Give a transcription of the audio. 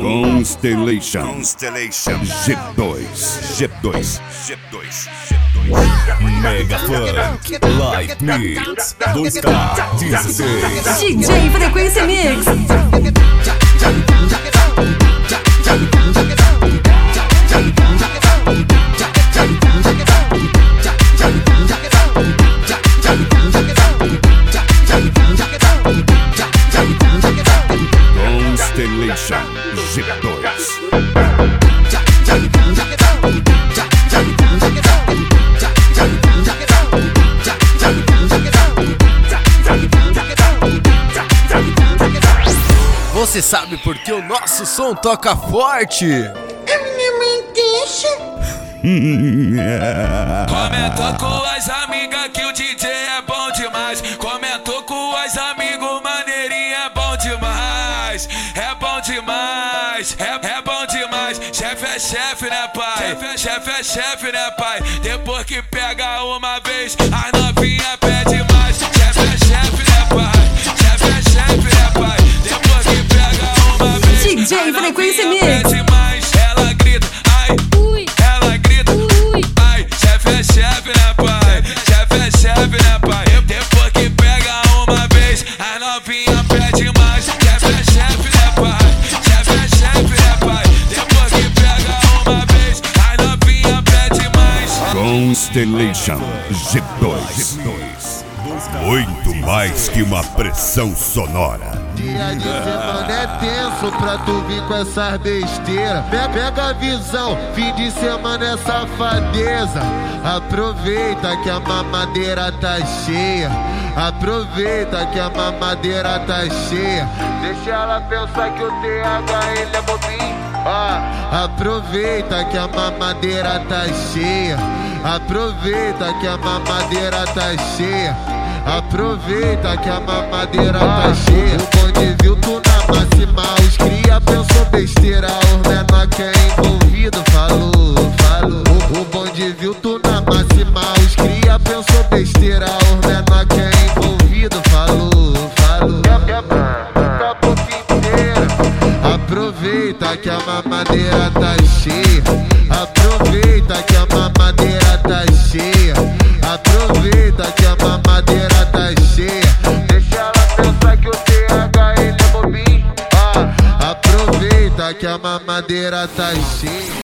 Constellation G2 Mega Funk Live Mix 2K16 DJ Frequência Mix. Constellation G2 Você sabe por que o nosso som toca forte? A minha mãe deixa. Comentou com as amigas que o DJ é bom demais. Comentou com as amigos, maneirinho é bom demais. É bom demais, é bom demais. Chefe é chefe, né pai? Chefe é chefe, né pai? Depois que pega uma vez, a novinha pede mais. Chefe é chefe, né pai? Chefe é chefe, né pai? Depois que pega uma vez, DJ Frequência Mix. pede mais. Ela grita, ai, ela grita, ai, chefe é chefe, né pai? Chefe é chefe, né pai? Depois que pega uma vez, a novinha pede mais. Chefe é chefe, né pai? Chefe é chefe, né pai? Depois que pega uma vez, a novinha pede mais. Constellation G2 muito mais que uma pressão sonora. Dia de semana é tenso pra tu vir com essas besteiras. Pega a visão, fim de semana é safadeza. Aproveita que a mamadeira tá cheia. Aproveita que a mamadeira tá cheia. Deixa ela pensar que o TH ele é bobinho. Aproveita que a mamadeira tá cheia. Aproveita que a mamadeira tá cheia. Aproveita que a mamadeira tá cheia. O bonde viu tu na máxima, os cria pensou besteira. Os menor que é envolvido falou. O bonde viu tu na máxima, os cria pensou besteira. Os menor que é envolvido falou. Tá pouco inteira. Aproveita que a mamadeira tá cheia. Aproveita que a mamadeira tá cheia. Aproveita que a mamadeira tá cheia. Deixa ela pensar que o TH ele é bobinho. Aproveita que a mamadeira tá cheia.